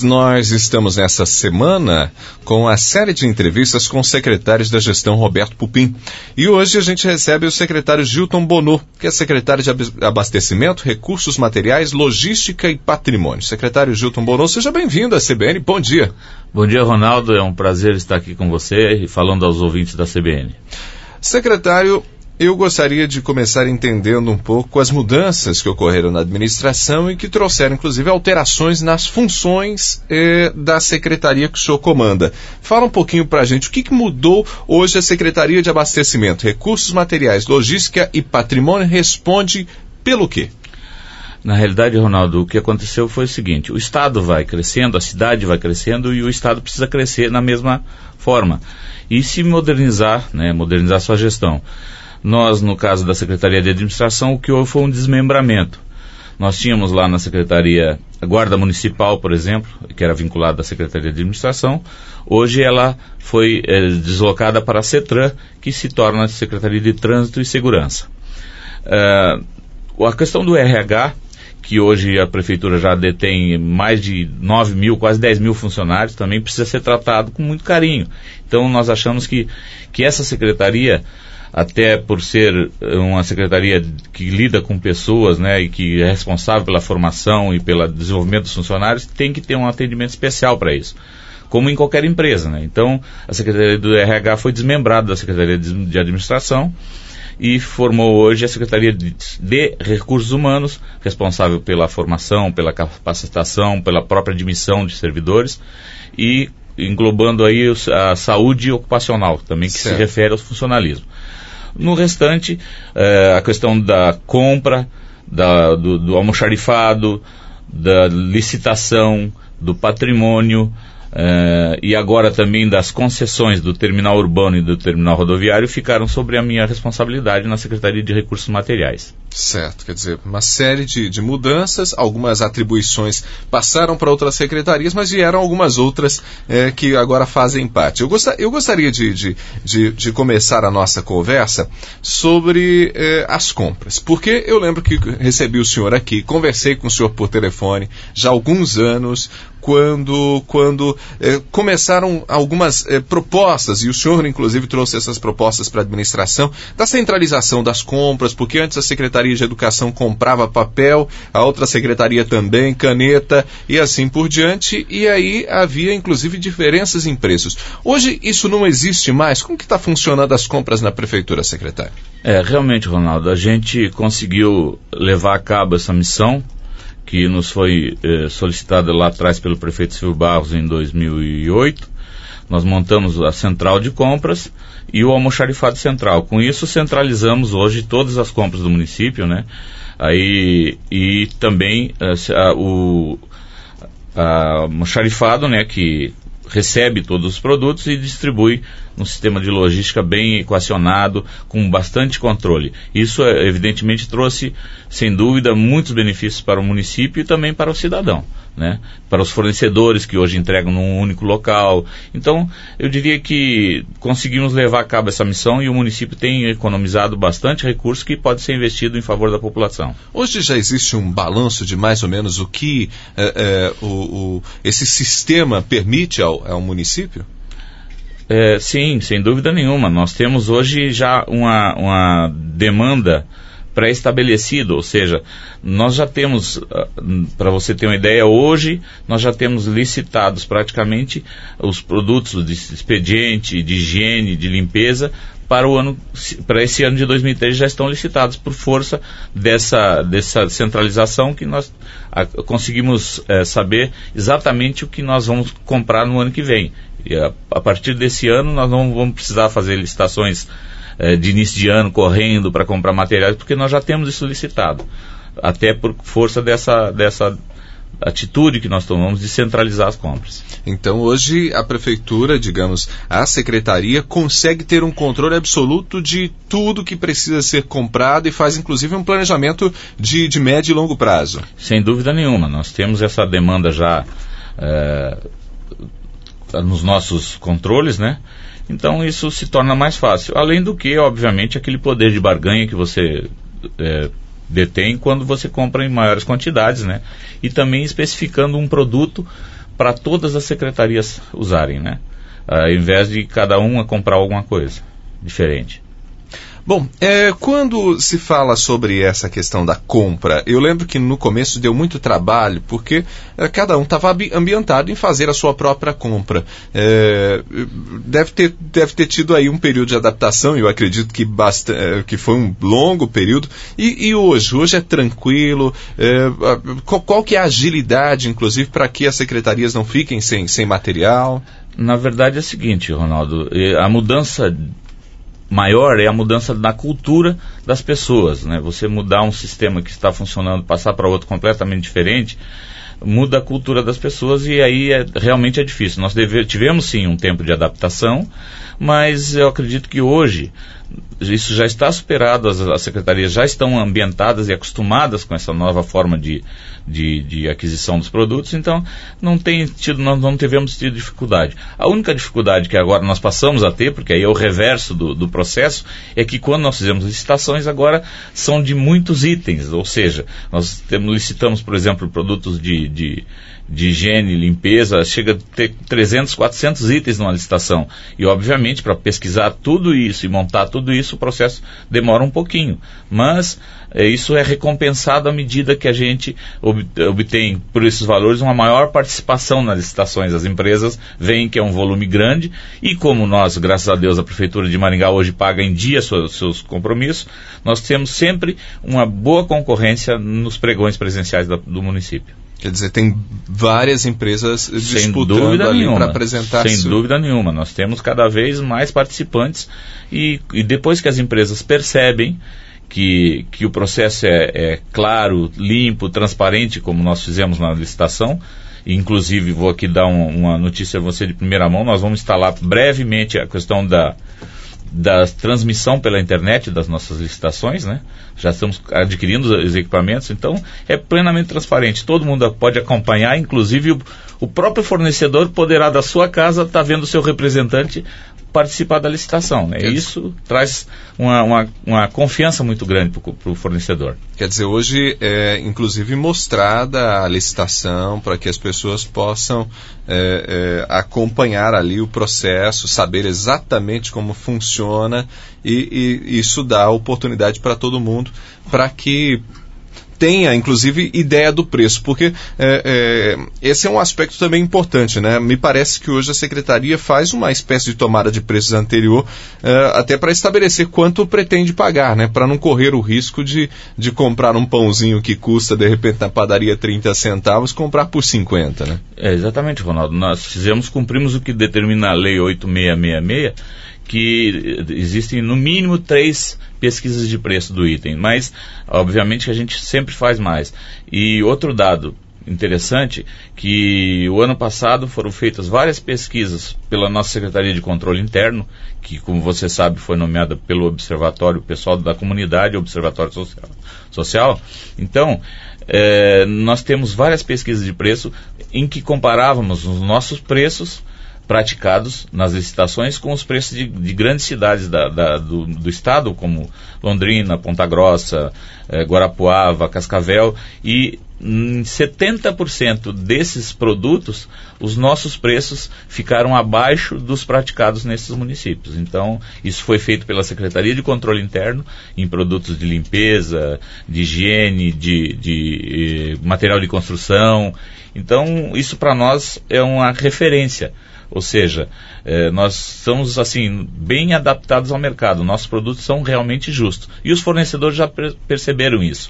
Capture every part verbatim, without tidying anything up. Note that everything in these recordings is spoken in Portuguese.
nós estamos nessa semana com a série de entrevistas com secretários da gestão Roberto Pupim. E hoje a gente recebe o secretário Gilton Bonô, que é secretário de Abastecimento, Recursos Materiais, Logística e Patrimônio. Secretário Gilton Bonô, seja bem-vindo à C B N. Bom dia. Bom dia, Ronaldo. É um prazer estar aqui com você e falando aos ouvintes da C B N. Secretário, eu gostaria de começar entendendo um pouco as mudanças que ocorreram na administração e que trouxeram, inclusive, alterações nas funções eh, da secretaria que o senhor comanda. Fala um pouquinho para a gente o que, que mudou hoje a Secretaria de Abastecimento, Recursos Materiais, Logística e Patrimônio responde pelo quê? Na realidade, Ronaldo, o que aconteceu foi o seguinte: o Estado vai crescendo, a cidade vai crescendo e o Estado precisa crescer na mesma forma e se modernizar, né, modernizar sua gestão. Nós, no caso da Secretaria de Administração, o que houve foi um desmembramento. Nós tínhamos lá na Secretaria a Guarda Municipal, por exemplo, que era vinculada à Secretaria de Administração. Hoje ela foi é, deslocada para a CETRAN, que se torna a Secretaria de Trânsito e Segurança. Uh, a questão do R H, que hoje a Prefeitura já detém mais de nove mil, quase dez mil funcionários, também precisa ser tratado com muito carinho. Então nós achamos que, que essa Secretaria, até por ser uma secretaria que lida com pessoas, né, e que é responsável pela formação e pelo desenvolvimento dos funcionários, tem que ter um atendimento especial para isso, como em qualquer empresa, né? Então, a Secretaria do R H foi desmembrada da Secretaria de Administração e formou hoje a Secretaria de, de Recursos Humanos, responsável pela formação, pela capacitação, pela própria admissão de servidores e englobando aí a saúde ocupacional, também que certo. Se refere ao funcionalismo. No restante, eh, a questão da compra, da, do, do almoxarifado, da licitação, do patrimônio eh, e agora também das concessões do terminal urbano e do terminal rodoviário ficaram sobre a minha responsabilidade na Secretaria de Recursos Materiais. Certo, quer dizer, uma série de, de mudanças, algumas atribuições passaram para outras secretarias, mas vieram algumas outras é, que agora fazem parte. Eu, gostar, eu gostaria de, de, de, de começar a nossa conversa sobre é, as compras, porque eu lembro que recebi o senhor aqui, conversei com o senhor por telefone já há alguns anos, quando, quando é, começaram algumas é, propostas, e o senhor inclusive trouxe essas propostas para a administração, da centralização das compras, porque antes a Secretaria de Educação comprava papel, a outra secretaria também, caneta e assim por diante, e aí havia inclusive diferenças em preços. Hoje isso não existe mais. Como que está funcionando as compras na Prefeitura, secretário? É, realmente, Ronaldo, a gente conseguiu levar a cabo essa missão que nos foi eh, solicitada lá atrás pelo prefeito Silvio Barros em dois mil e oito. Nós montamos a central de compras e o almoxarifado central. Com isso, centralizamos hoje todas as compras do município, né? Aí, e também a, o a almoxarifado, né, que recebe todos os produtos e distribui num sistema de logística bem equacionado, com bastante controle. Isso, evidentemente, trouxe, sem dúvida, muitos benefícios para o município e também para o cidadão, né? Para os fornecedores que hoje entregam num único local. Então, eu diria que conseguimos levar a cabo essa missão e o município tem economizado bastante recurso que pode ser investido em favor da população. Hoje já existe um balanço de mais ou menos o que é, é, o, o, esse sistema permite ao, ao município? É, sim, sem dúvida nenhuma. Nós temos hoje já uma, uma demanda pré-estabelecido, ou seja, nós já temos, para você ter uma ideia, hoje nós já temos licitados praticamente os produtos de expediente, de higiene, de limpeza para o ano, para esse ano de dois mil e treze já estão licitados por força dessa, dessa centralização que nós a, conseguimos é, saber exatamente o que nós vamos comprar no ano que vem. E a, a partir desse ano nós não vamos precisar fazer licitações é, de início de ano correndo para comprar materiais, porque nós já temos isso licitado, até por força dessa, dessa atitude que nós tomamos de centralizar as compras. Então hoje a Prefeitura, digamos, a Secretaria consegue ter um controle absoluto de tudo que precisa ser comprado e faz inclusive um planejamento de, de médio e longo prazo. Sem dúvida nenhuma, nós temos essa demanda já é, nos nossos controles, né? Então isso se torna mais fácil. Além do que, obviamente, aquele poder de barganha que você é, detém quando você compra em maiores quantidades, né? E também especificando um produto para todas as secretarias usarem, né? Ao invés de cada uma comprar alguma coisa diferente. Bom, é, quando se fala sobre essa questão da compra, eu lembro que no começo deu muito trabalho, porque é, cada um estava ambientado em fazer a sua própria compra. É, deve ter, deve ter tido aí um período de adaptação, eu acredito que, basta, que foi um longo período. E, e hoje? Hoje é tranquilo? É, qual, qual que é a agilidade, inclusive, para que as secretarias não fiquem sem, sem material? Na verdade é o seguinte, Ronaldo, a mudança maior é a mudança na cultura das pessoas, né? Você mudar um sistema que está funcionando, passar para outro completamente diferente, muda a cultura das pessoas e aí é, realmente é difícil. Nós deve, tivemos sim um tempo de adaptação, mas eu acredito que hoje isso já está superado, as, as secretarias já estão ambientadas e acostumadas com essa nova forma de, de, de aquisição dos produtos, então não tem tido, nós não tivemos tido dificuldade. A única dificuldade que agora nós passamos a ter, porque aí é o reverso do, do processo, é que quando nós fizemos licitações agora são de muitos itens, ou seja, nós temos, licitamos, por exemplo, produtos de, de de higiene e limpeza, chega a ter trezentos, quatrocentos itens numa licitação. E, obviamente, para pesquisar tudo isso e montar tudo isso, o processo demora um pouquinho. Mas é, isso é recompensado à medida que a gente ob, obtém, por esses valores, uma maior participação nas licitações. As empresas veem que é um volume grande e como nós, graças a Deus, a Prefeitura de Maringá hoje paga em dia seus, seus compromissos, nós temos sempre uma boa concorrência nos pregões presenciais da, do município. Quer dizer, tem várias empresas disputando ali para apresentar... Sem dúvida nenhuma. Nós temos cada vez mais participantes e, e depois que as empresas percebem que, que o processo é, é claro, limpo, transparente, como nós fizemos na licitação, inclusive vou aqui dar um, uma notícia a você de primeira mão, nós vamos instalar brevemente a questão da... da transmissão pela internet das nossas licitações, né? Já estamos adquirindo os equipamentos, então é plenamente transparente. Todo mundo pode acompanhar, inclusive o, o próprio fornecedor poderá da sua casa estar tá vendo o seu representante participar da licitação, né? E isso traz uma, uma, uma confiança muito grande para o fornecedor. Quer dizer, hoje é inclusive mostrada a licitação para que as pessoas possam é, é, acompanhar ali o processo, saber exatamente como funciona e, e isso dá oportunidade para todo mundo para que tenha, inclusive, ideia do preço, porque é, é, esse é um aspecto também importante, né? Me parece que hoje a Secretaria faz uma espécie de tomada de preços anterior, é, até para estabelecer quanto pretende pagar, né? Para não correr o risco de, de comprar um pãozinho que custa, de repente, na padaria trinta centavos, comprar por cinquenta, né? É, exatamente, Ronaldo. Nós fizemos, cumprimos o que determina a Lei oito mil seiscentos e sessenta e seis, que existem no mínimo três pesquisas de preço do item, mas obviamente que a gente sempre faz mais. E outro dado interessante, que o ano passado foram feitas várias pesquisas pela nossa Secretaria de Controle Interno, que, como você sabe, foi nomeada pelo Observatório, pessoal da comunidade, Observatório Social. social. Então, é, nós temos várias pesquisas de preço em que comparávamos os nossos preços praticados nas licitações com os preços de, de grandes cidades da, da, do, do estado, como Londrina, Ponta Grossa, eh, Guarapuava, Cascavel, e em setenta por cento desses produtos, os nossos preços ficaram abaixo dos praticados nesses municípios. Então, isso foi feito pela Secretaria de Controle Interno, em produtos de limpeza, de higiene, de, de eh, material de construção. Então, isso para nós é uma referência. Ou seja, eh, nós estamos assim, bem adaptados ao mercado. Nossos produtos são realmente justos. E os fornecedores já per- perceberam isso.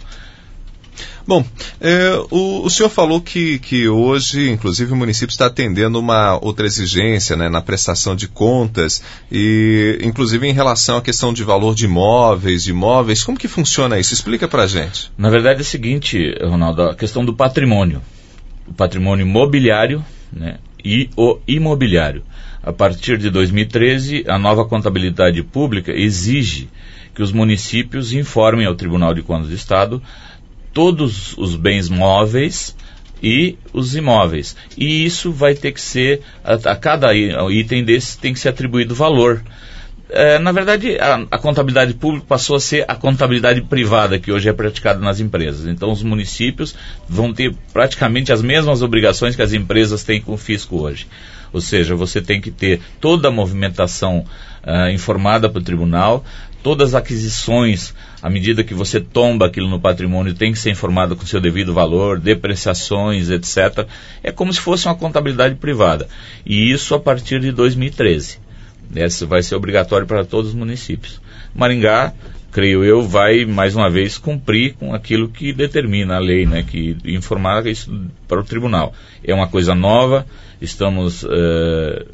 Bom, é, o, o senhor falou que, que hoje, inclusive, o município está atendendo uma outra exigência, né, na prestação de contas e, inclusive, em relação à questão de valor de imóveis, de imóveis. Como que funciona isso? Explica pra gente. Na verdade é o seguinte, Ronaldo, a questão do patrimônio. O patrimônio imobiliário, né, e o imobiliário. A partir de dois mil e treze, a nova contabilidade pública exige que os municípios informem ao Tribunal de Contas do Estado todos os bens móveis e os imóveis. E isso vai ter que ser, a, a cada item desse tem que ser atribuído valor. É, na verdade, a, a contabilidade pública passou a ser a contabilidade privada, que hoje é praticada nas empresas. Então, os municípios vão ter praticamente as mesmas obrigações que as empresas têm com o fisco hoje. Ou seja, você tem que ter toda a movimentação uh, informada para o tribunal, todas as aquisições, à medida que você tomba aquilo no patrimônio, tem que ser informado com seu devido valor, depreciações, etcétera. É como se fosse uma contabilidade privada. E isso a partir de dois mil e treze. Esse vai ser obrigatório para todos os municípios. Maringá, creio eu, vai mais uma vez cumprir com aquilo que determina a lei, né, que informar isso para o tribunal. É uma coisa nova, estamos uh,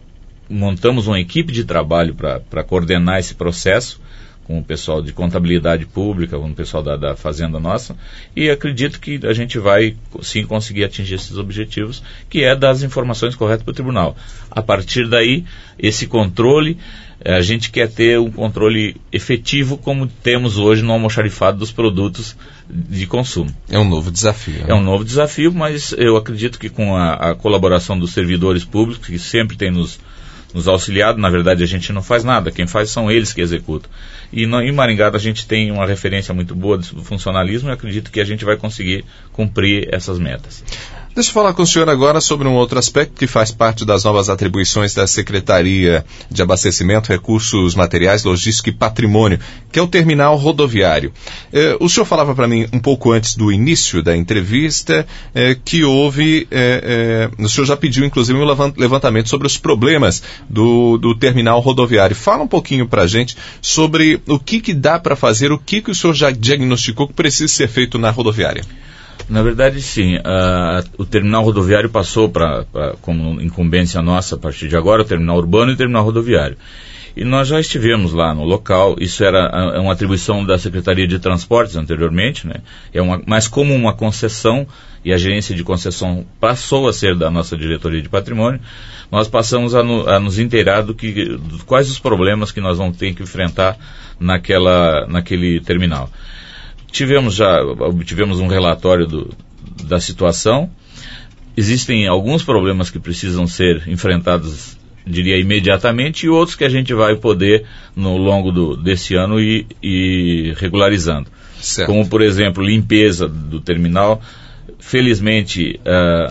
montamos uma equipe de trabalho para coordenar esse processo, com o pessoal de contabilidade pública, com o pessoal da, da fazenda nossa, e acredito que a gente vai sim conseguir atingir esses objetivos, que é dar as informações corretas para o tribunal. A partir daí, esse controle, a gente quer ter um controle efetivo como temos hoje no almoxarifado dos produtos de consumo. É um novo desafio. Né? É um novo desafio, mas eu acredito que com a, a colaboração dos servidores públicos, que sempre tem nos nos auxiliado, na verdade a gente não faz nada, quem faz são eles que executam. E no, em Maringá a gente tem uma referência muito boa do funcionalismo e acredito que a gente vai conseguir cumprir essas metas. Deixa eu falar com o senhor agora sobre um outro aspecto que faz parte das novas atribuições da Secretaria de Abastecimento, Recursos Materiais, Logística e Patrimônio, que é o terminal rodoviário. Eh, o senhor falava para mim um pouco antes do início da entrevista eh, que houve, eh, eh, o senhor já pediu inclusive um levantamento sobre os problemas do, do terminal rodoviário. Fala um pouquinho para a gente sobre o que, que dá para fazer, o que, que o senhor já diagnosticou que precisa ser feito na rodoviária. Na verdade, sim. Uh, o terminal rodoviário passou para, como incumbência nossa, a partir de agora, o terminal urbano e o terminal rodoviário. E nós já estivemos lá no local, isso era é uma atribuição da Secretaria de Transportes anteriormente, né? É uma, mas como uma concessão, e a gerência de concessão passou a ser da nossa diretoria de patrimônio, nós passamos a, no, a nos inteirar do que, do, quais os problemas que nós vamos ter que enfrentar naquela, naquele terminal. Tivemos já, obtivemos um relatório do, da situação. Existem alguns problemas que precisam ser enfrentados, diria, imediatamente, e outros que a gente vai poder, no longo do, desse ano, ir, ir regularizando. Certo. Como, por exemplo, limpeza do terminal. Felizmente, uh,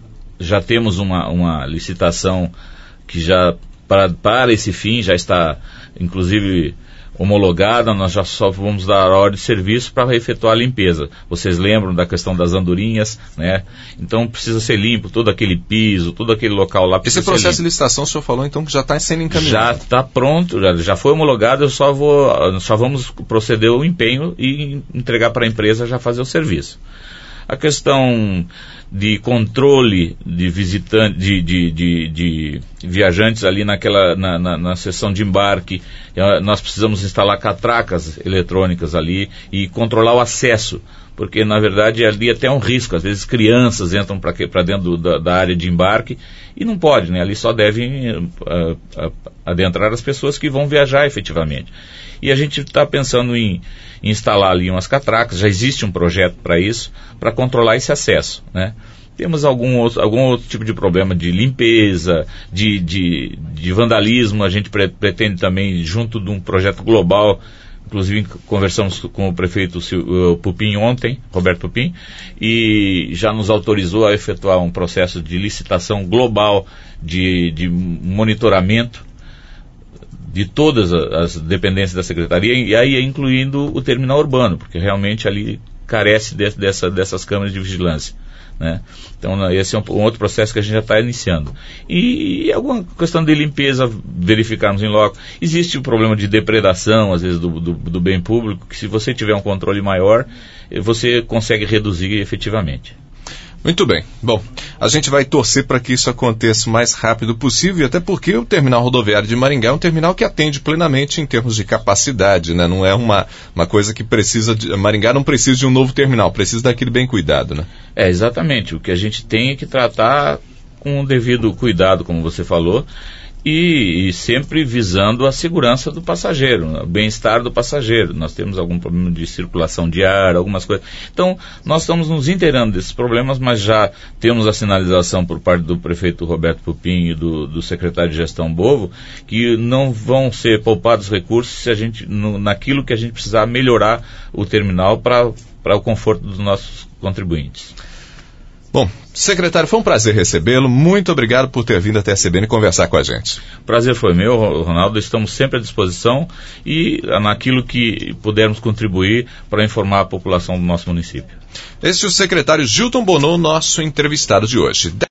já temos uma, uma licitação que já, para, para esse fim, já está, inclusive, homologada, nós já só vamos dar a ordem de serviço para efetuar a limpeza. Vocês lembram da questão das andorinhas, né? Então precisa ser limpo, todo aquele piso, todo aquele local lá precisa Esse processo ser limpo. De licitação, o senhor falou então que já está sendo encaminhado. Já está pronto, já, já foi homologado, eu só vou, só vamos proceder ao empenho e entregar para a empresa já fazer o serviço. A questão de controle de visitantes, de, de, de, de viajantes ali naquela, na, na, na seção de embarque, nós precisamos instalar catracas eletrônicas ali e controlar o acesso, porque na verdade ali até é um risco, às vezes crianças entram para dentro da, da área de embarque e não pode, né? Ali só devem uh, uh, adentrar as pessoas que vão viajar efetivamente. E a gente está pensando em instalar ali umas catracas, já existe um projeto para isso, para controlar esse acesso, né? Temos algum outro, algum outro tipo de problema de limpeza, de, de, de vandalismo, a gente pre, pretende também, junto de um projeto global, inclusive conversamos com o prefeito o Pupim ontem, Roberto Pupim, e já nos autorizou a efetuar um processo de licitação global de, de monitoramento de todas as dependências da Secretaria, e aí incluindo o terminal urbano, porque realmente ali carece de, dessa, dessas câmeras de vigilância, né? Então esse é um, um outro processo que a gente já está iniciando. E, e alguma questão de limpeza, verificarmos em loco. Existe o problema de depredação, às vezes, do, do, do bem público, que se você tiver um controle maior, você consegue reduzir efetivamente. Muito bem. Bom, a gente vai torcer para que isso aconteça o mais rápido possível, até porque o terminal rodoviário de Maringá é um terminal que atende plenamente em termos de capacidade, né? Não é uma, uma coisa que precisa de... Maringá não precisa de um novo terminal, precisa daquele bem cuidado, né? É, exatamente. O que a gente tem é que tratar com o devido cuidado, como você falou, E, e sempre visando a segurança do passageiro, o bem-estar do passageiro. Nós temos algum problema de circulação de ar, algumas coisas. Então, nós estamos nos inteirando desses problemas, mas já temos a sinalização por parte do prefeito Roberto Pupim e do, do secretário de Gestão Bovo, que não vão ser poupados recursos se a gente, no, naquilo que a gente precisar melhorar o terminal para para o conforto dos nossos contribuintes. Bom, secretário, foi um prazer recebê-lo. Muito obrigado por ter vindo até a C B N conversar com a gente. Prazer foi meu, Ronaldo. Estamos sempre à disposição e naquilo que pudermos contribuir para informar a população do nosso município. Este é o secretário Gilton Bonot, nosso entrevistado de hoje.